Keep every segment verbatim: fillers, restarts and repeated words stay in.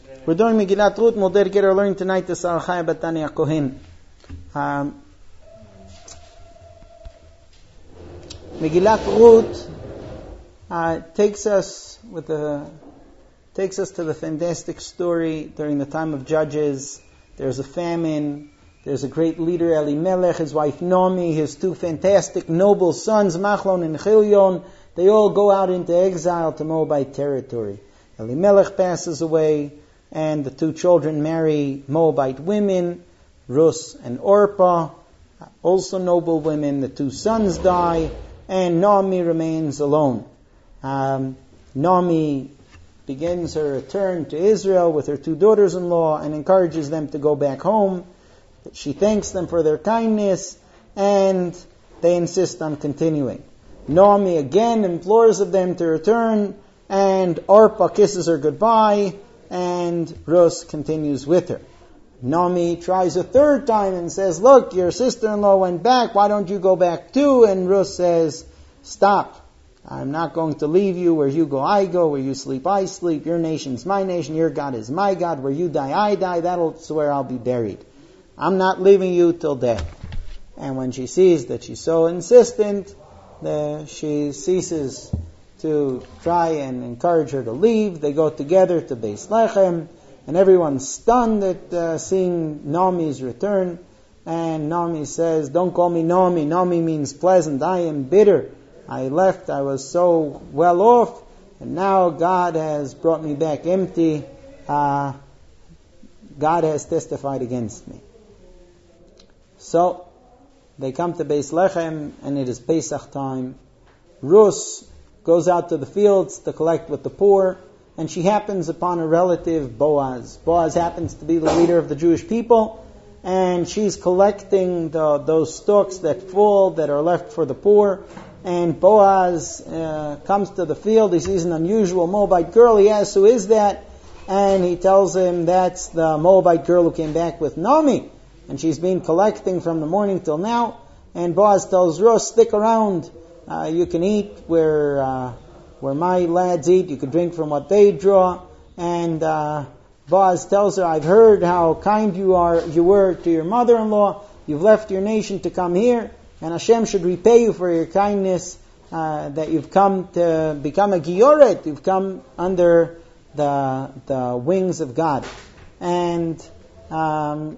We're doing Megillat Ruth, and we'll dedicate our learning tonight to Sarah Chaya Bat Tanya Kohen. Um, Megillat Ruth uh, takes us with a takes us to the fantastic story during the time of Judges. There's a famine. There's a great leader, Elimelech, his wife Naomi, his two fantastic noble sons, Machlon and Chilion. They all go out into exile to Moabite territory. Elimelech passes away, and the two children marry Moabite women, Rus and Orpah, also noble women. The two sons die, and Naomi remains alone. Um, Naomi begins her return to Israel with her two daughters-in-law and encourages them to go back home. She thanks them for their kindness, and they insist on continuing. Naomi again implores of them to return, and Orpah kisses her goodbye, and Rus continues with her. Naomi tries a third time and says, look, your sister-in-law went back, why don't you go back too? And Rus says, stop. I'm not going to leave you. Where you go, I go. Where you sleep, I sleep. Your nation's my nation. Your God is my God. Where you die, I die. That's where I'll be buried. I'm not leaving you till death. And when she sees that she's so insistent, the, she ceases to try and encourage her to leave. They go together to Beis Lechem, and everyone's stunned at uh, seeing Naomi's return. And Naomi says, don't call me Naomi. Naomi means pleasant. I am bitter. I left, I was so well off, and now God has brought me back empty. Uh, God has testified against me. So, they come to Beis Lechem, and it is Pesach time. Rus goes out to the fields to collect with the poor, and she happens upon a relative, Boaz. Boaz happens to be the leader of the Jewish people, and she's collecting the, those stalks that fall, that are left for the poor. And Boaz uh, comes to the field. He sees an unusual Moabite girl. He asks, who is that? And he tells him that's the Moabite girl who came back with Naomi. And she's been collecting from the morning till now. And Boaz tells Rus, stick around. Uh, you can eat where uh, where my lads eat. You can drink from what they draw. And uh, Boaz tells her, I've heard how kind you are. You were to your mother-in-law. You've left your nation to come here. And Hashem should repay you for your kindness, uh, that you've come to become a Gioret. You've come under the the wings of God. And um,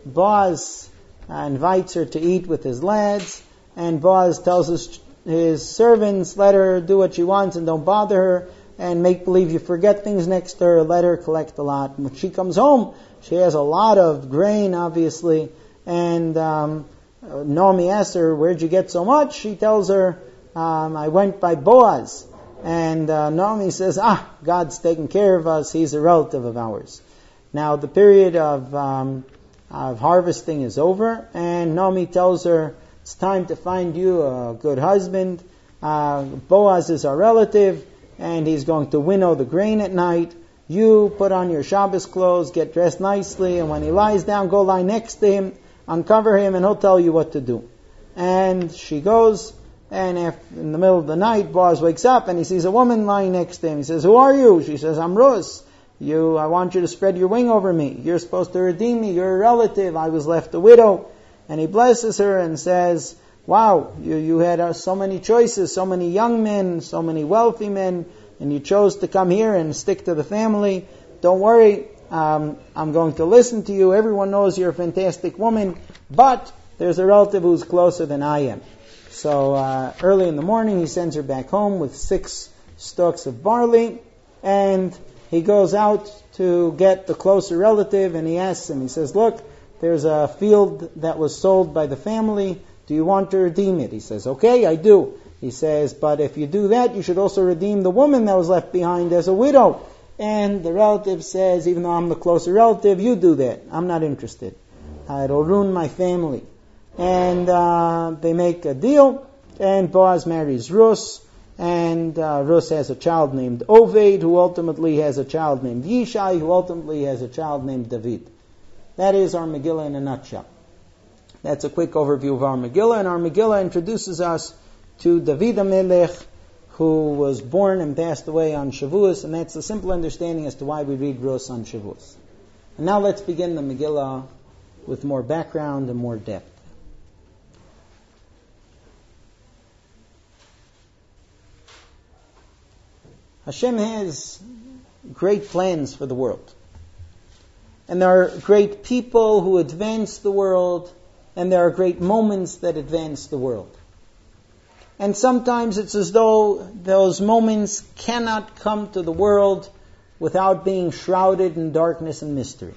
Boaz uh, invites her to eat with his lads. And Boaz tells his, his servants, let her do what she wants and don't bother her. And make believe you forget things next to her. Let her collect a lot. And when she comes home, she has a lot of grain, obviously. And Um, Uh, Naomi asks her, where'd you get so much? She tells her, um, I went by Boaz. And uh, Naomi says, ah, God's taking care of us. He's a relative of ours. Now, the period of, um, of harvesting is over, and Naomi tells her, it's time to find you a good husband. Uh, Boaz is our relative, and he's going to winnow the grain at night. You put on your Shabbos clothes, get dressed nicely, and when he lies down, go lie next to him. Uncover him, and he'll tell you what to do. And she goes, and if in the middle of the night, Boaz wakes up, and he sees a woman lying next to him. He says, who are you? She says, I'm Rus. You, I want you to spread your wing over me. You're supposed to redeem me. You're a relative. I was left a widow. And he blesses her and says, wow, you, you had uh, so many choices, so many young men, so many wealthy men, and you chose to come here and stick to the family. Don't worry. Um, I'm going to listen to you. Everyone knows you're a fantastic woman, but there's a relative who's closer than I am. So uh, early in the morning, he sends her back home with six stalks of barley, and he goes out to get the closer relative, and he asks him, he says, look, there's a field that was sold by the family. Do you want to redeem it? He says, okay, I do. He says, but if you do that, you should also redeem the woman that was left behind as a widow. And the relative says, even though I'm the closer relative, you do that. I'm not interested. Uh, it'll ruin my family. And uh, they make a deal, and Boaz marries Rus, and uh, Rus has a child named Oved, who ultimately has a child named Yishai, who ultimately has a child named David. That is our Megillah in a nutshell. That's a quick overview of our Megillah, and our Megillah introduces us to David HaMelech, who was born and passed away on Shavuos, and that's a simple understanding as to why we read Rus on Shavuos. And now let's begin the Megillah with more background and more depth. Hashem has great plans for the world. And there are great people who advance the world, and there are great moments that advance the world. And sometimes it's as though those moments cannot come to the world without being shrouded in darkness and mystery.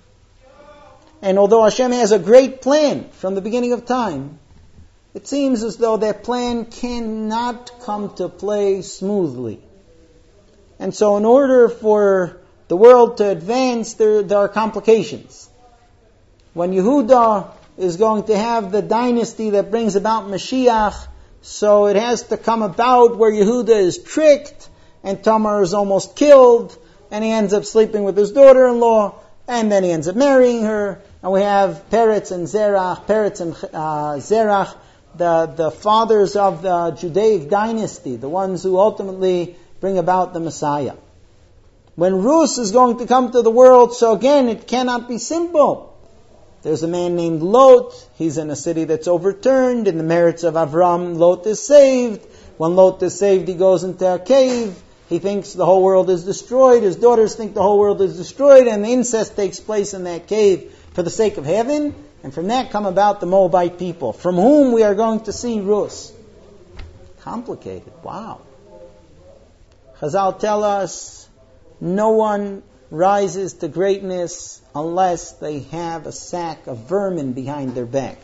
And although Hashem has a great plan from the beginning of time, it seems as though that plan cannot come to play smoothly. And so in order for the world to advance, there, there are complications. When Yehuda is going to have the dynasty that brings about Mashiach, so it has to come about where Yehuda is tricked, and Tamar is almost killed, and he ends up sleeping with his daughter-in-law, and then he ends up marrying her, and we have Peretz and Zerach, Peretz and uh, Zerach, the, the fathers of the Judaic dynasty, the ones who ultimately bring about the Messiah. When Rus is going to come to the world, so again, it cannot be simple. There's a man named Lot. He's in a city that's overturned. In the merits of Avram, Lot is saved. When Lot is saved, he goes into a cave. He thinks the whole world is destroyed. His daughters think the whole world is destroyed, and the incest takes place in that cave for the sake of heaven. And from that come about the Moabite people, from whom we are going to see Rus. Complicated. Wow. Chazal tell us, no one rises to greatness unless they have a sack of vermin behind their back.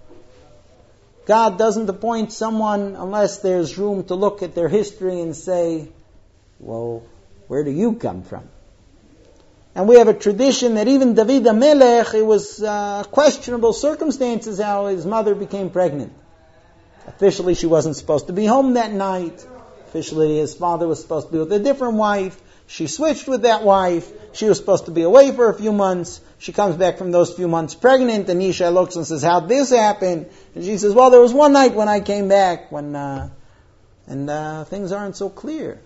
God doesn't appoint someone unless there's room to look at their history and say, well, where do you come from? And we have a tradition that even David HaMelech, it was uh, questionable circumstances how his mother became pregnant. Officially, she wasn't supposed to be home that night. Officially, his father was supposed to be with a different wife. She switched with that wife. She was supposed to be away for a few months. She comes back from those few months pregnant, and Yishai looks and says, how'd this happen? And she says, well, there was one night when I came back, when uh, and uh, things aren't so clear.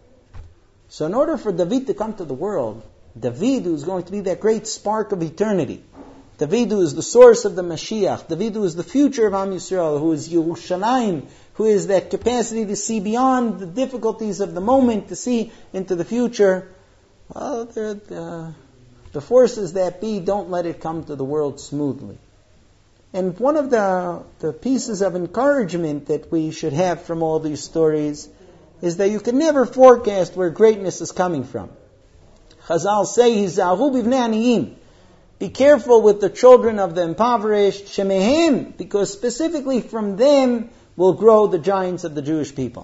So in order for David to come to the world, David, who's going to be that great spark of eternity, David, who is the source of the Mashiach, David, who is the future of Am Yisrael, who is Yerushalayim, who is that capacity to see beyond the difficulties of the moment, to see into the future, well, the, the forces that be don't let it come to the world smoothly. And one of the, the pieces of encouragement that we should have from all these stories is that you can never forecast where greatness is coming from. Chazal say, Hizahu bivnei aniyim. Be careful with the children of the impoverished, shemehem, because specifically from them will grow the giants of the Jewish people.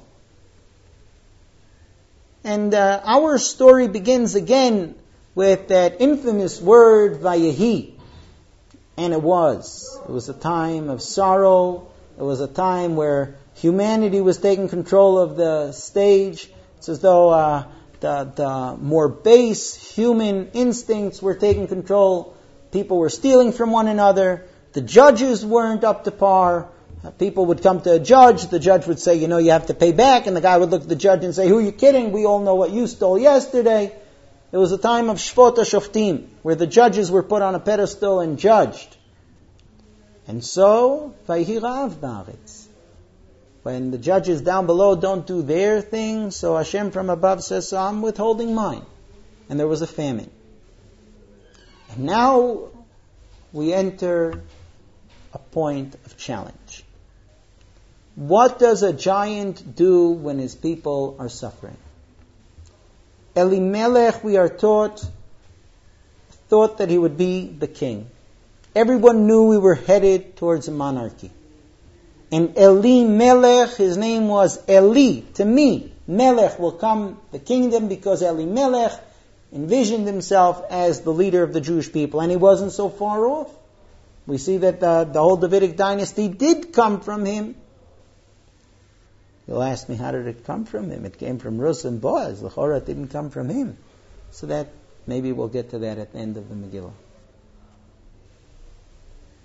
And uh, our story begins again with that infamous word, Vayehi. And it was. It was a time of sorrow. It was a time where humanity was taking control of the stage. It's as though uh, the, the more base human instincts were taking control. People were stealing from one another. The judges weren't up to par. People would come to a judge. The judge would say, you know, you have to pay back. And the guy would look at the judge and say, who are you kidding? We all know what you stole yesterday. It was a time of Shvot HaShoftim, where the judges were put on a pedestal and judged. And so, Vayhi Ra'av Ba'aretz. When the judges down below don't do their thing, so Hashem from above says, so I'm withholding mine. And there was a famine. And now we enter a point of challenge. What does a giant do when his people are suffering? Elimelech, we are taught, thought that he would be the king. Everyone knew we were headed towards a monarchy. And Elimelech, his name was Eli, to me. Melech will come the kingdom because Elimelech envisioned himself as the leader of the Jewish people. And he wasn't so far off. We see that the, the whole Davidic dynasty did come from him. You'll ask me, how did it come from him? It came from Rus and Boaz. The Chorah didn't come from him. So that, maybe we'll get to that at the end of the Megillah.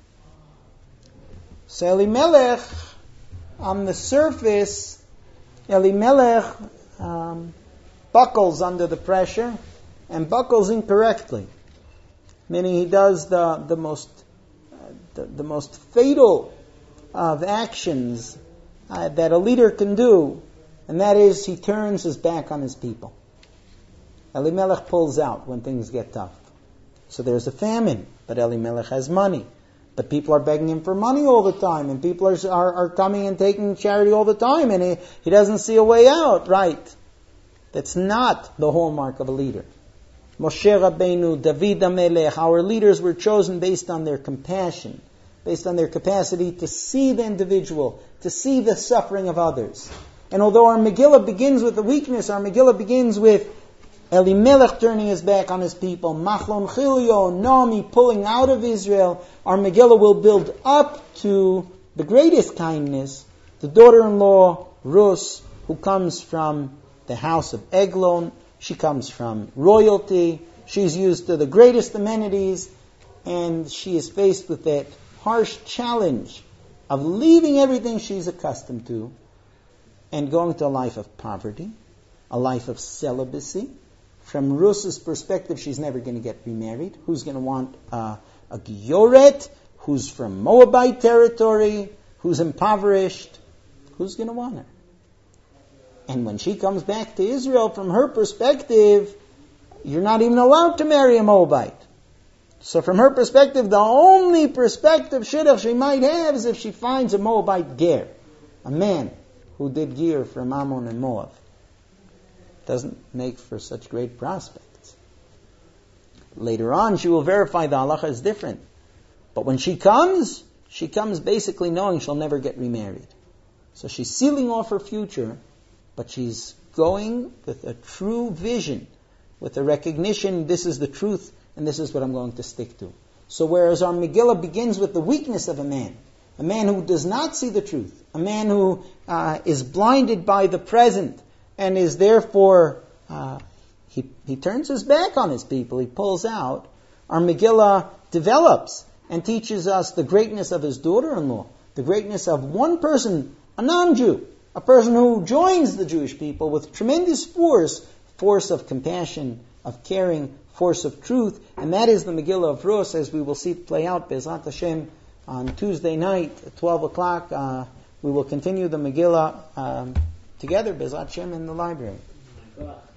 So Elimelech, on the surface, Elimelech um, buckles under the pressure, and buckles incorrectly, meaning he does the the most uh, the, the most fatal of actions uh, that a leader can do, and that is he turns his back on his people. Elimelech pulls out when things get tough. So there's a famine, but Elimelech has money. But people are begging him for money all the time, and people are, are, are coming and taking charity all the time, and he, he doesn't see a way out. Right. That's not the hallmark of a leader. Moshe Rabbeinu, David HaMelech, our leaders were chosen based on their compassion, based on their capacity to see the individual, to see the suffering of others. And although our Megillah begins with the weakness, our Megillah begins with Elimelech turning his back on his people, Machlon Chilyo, Naomi pulling out of Israel, our Megillah will build up to the greatest kindness, the daughter-in-law, Rus, who comes from the house of Eglon. She comes from royalty. She's used to the greatest amenities, and she is faced with that harsh challenge of leaving everything she's accustomed to and going to a life of poverty, a life of celibacy. From Rus's perspective, she's never going to get remarried. Who's going to want uh, a Gioret? Who's from Moabite territory? Who's impoverished? Who's going to want her? And when she comes back to Israel, from her perspective, you're not even allowed to marry a Moabite. So from her perspective, the only perspective shidduch she might have is if she finds a Moabite ger, a man who did ger from Ammon and Moab. Doesn't make for such great prospects. Later on, she will verify the halacha is different. But when she comes, she comes basically knowing she'll never get remarried. So she's sealing off her future, but she's going with a true vision, with a recognition, this is the truth, and this is what I'm going to stick to. So whereas our Megillah begins with the weakness of a man, a man who does not see the truth, a man who uh, is blinded by the present, and is therefore, uh, he, he turns his back on his people, he pulls out. Our Megillah develops and teaches us the greatness of his daughter-in-law, the greatness of one person, a non-Jew, a person who joins the Jewish people with tremendous force, force of compassion, of caring, force of truth, and that is the Megillah of Rus, as we will see it play out, Be'ezrat Hashem, on Tuesday night at twelve o'clock. Uh, we will continue the Megillah um, together, Be'ezrat Hashem, in the library.